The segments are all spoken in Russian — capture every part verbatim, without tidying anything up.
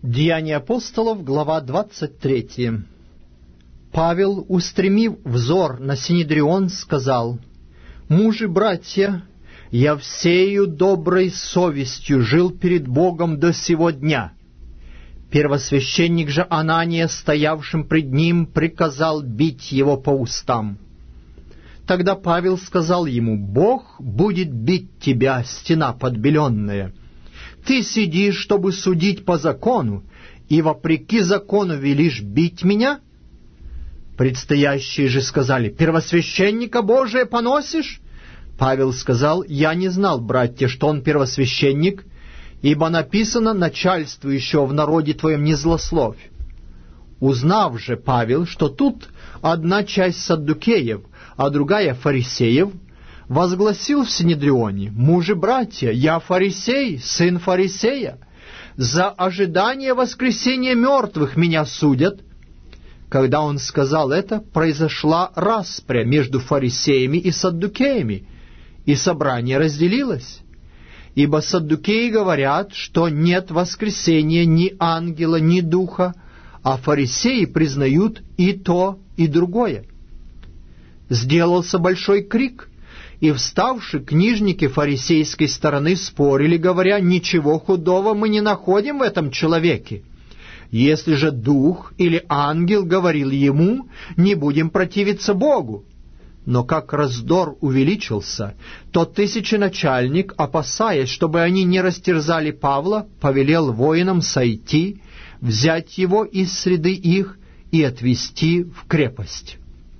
Деяния апостолов, глава двадцать третья. Павел, устремив взор на Синедрион, сказал: «Мужи, братья, я всею доброй совестью жил перед Богом до сего дня». Первосвященник же Анания, стоявшим пред ним, приказал бить его по устам. Тогда Павел сказал ему: «Бог будет бить тебя, стена подбеленная. Ты сидишь, чтобы судить по закону, и вопреки закону велишь бить меня?» Предстоящие же сказали: «Первосвященника Божия поносишь?» Павел сказал: «Я не знал, братья, что он первосвященник, ибо написано: начальствующего в народе твоем не злословь». Узнав же Павел, что тут одна часть саддукеев, а другая фарисеев, возгласил в Синедрионе: «Мужи, братья, я фарисей, сын фарисея. За ожидание воскресения мертвых меня судят». Когда он сказал это, произошла распря между фарисеями и саддукеями, и собрание разделилось. Ибо саддукеи говорят, что нет воскресения ни ангела, ни духа, а фарисеи признают и то, и другое. Сделался большой крик, и вставши книжники фарисейской стороны спорили, говоря: «Ничего худого мы не находим в этом человеке. Если же дух или ангел говорил ему, не будем противиться Богу». Но как раздор увеличился, то тысяченачальник, опасаясь, чтобы они не растерзали Павла, повелел воинам сойти, взять его из среды их и отвести в крепость.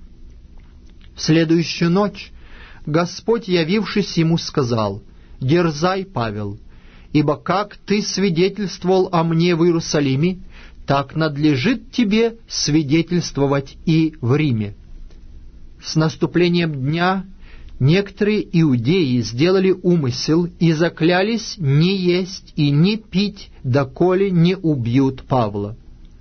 В следующую ночь Господь, явившись ему, сказал: «Дерзай, Павел, ибо как ты свидетельствовал о мне в Иерусалиме, так надлежит тебе свидетельствовать и в Риме». С наступлением дня некоторые иудеи сделали умысел и заклялись не есть и не пить, доколе не убьют Павла.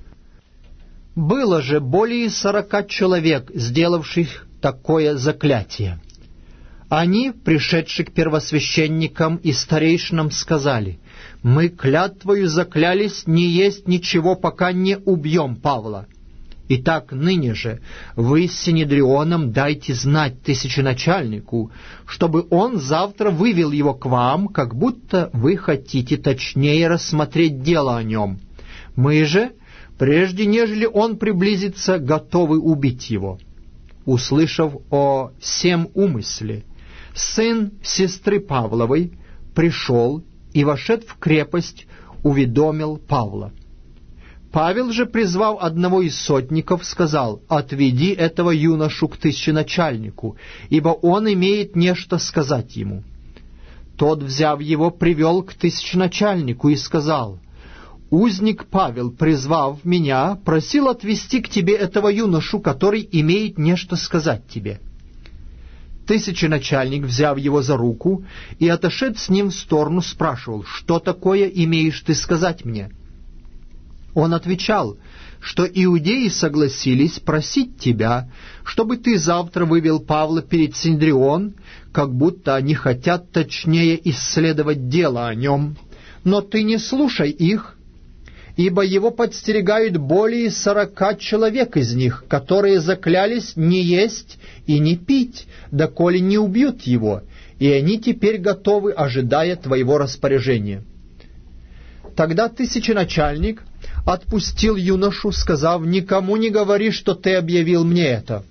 Было же более сорока человек, сделавших такое заклятие. Они, пришедшие к первосвященникам и старейшинам, сказали: «Мы клятвою заклялись не есть ничего, пока не убьем Павла. Итак, ныне же вы с Синедрионом дайте знать тысяченачальнику, чтобы он завтра вывел его к вам, как будто вы хотите точнее рассмотреть дело о нем. Мы же, прежде нежели он приблизится, готовы убить его». Услышав о сем умысле, сын сестры Павловой пришел и, вошед в крепость, уведомил Павла. Павел же, призвав одного из сотников, сказал: «Отведи этого юношу к тысяченачальнику, ибо он имеет нечто сказать ему». Тот, взяв его, привел к тысяченачальнику и сказал: «Узник Павел, призвав меня, просил отвести к тебе этого юношу, который имеет нечто сказать тебе». Тысяченачальник, взяв его за руку и отошед с ним в сторону, спрашивал: «Что такое имеешь ты сказать мне?» Он отвечал, что иудеи согласились просить тебя, чтобы ты завтра вывел Павла перед Синедрион, как будто они хотят точнее исследовать дело о нем. Но ты не слушай их, ибо его подстерегают более сорока человек из них, которые заклялись не есть и не пить, доколе не убьют его, и они теперь готовы, ожидая твоего распоряжения». Тогда тысяченачальник отпустил юношу, сказав: «Никому не говори, что ты объявил мне это».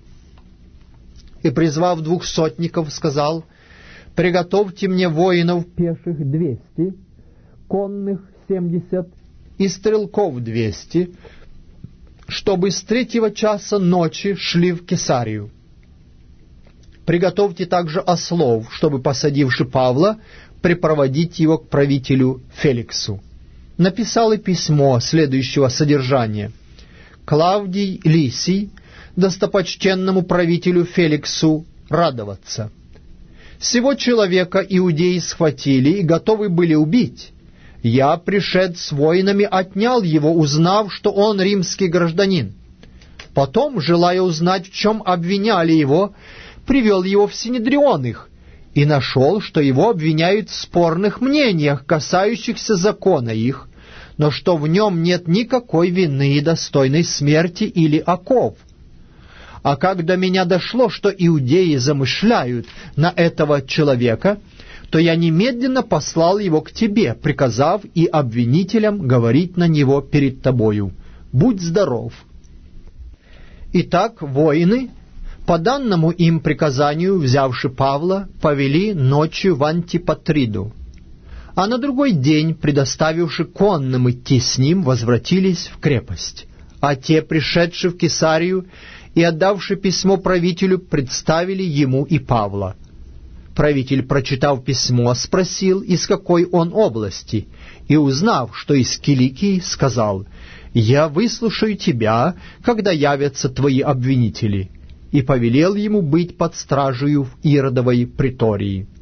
И, призвав двух сотников, сказал: «Приготовьте мне воинов пеших двести, конных семьдесят и стрелков двести, чтобы с третьего часа ночи шли в Кесарию. Приготовьте также ослов, чтобы, посадивши Павла, припроводить его к правителю Феликсу». Написал и письмо следующего содержания: «Клавдий Лисий, достопочтенному правителю Феликсу, радоваться. Сего человека иудеи схватили и готовы были убить. Я, пришед с воинами, отнял его, узнав, что он римский гражданин. Потом, желая узнать, в чем обвиняли его, привел его в Синедрион их, и нашел, что его обвиняют в спорных мнениях, касающихся закона их, но что в нем нет никакой вины, достойной смерти или оков. А как до меня дошло, что иудеи замышляют на этого человека, то я немедленно послал его к тебе, приказав и обвинителям говорить на него перед тобою. Будь здоров». Итак, воины, по данному им приказанию, взявши Павла, повели ночью в Антипатриду, а на другой день, предоставивши конным идти с ним, возвратились в крепость. А те, пришедши в Кесарию и отдавши письмо правителю, представили ему и Павла. Правитель, прочитав письмо, спросил, из какой он области, и, узнав, что из Киликии, сказал: «Я выслушаю тебя, когда явятся твои обвинители», и повелел ему быть под стражею в Иродовой притории.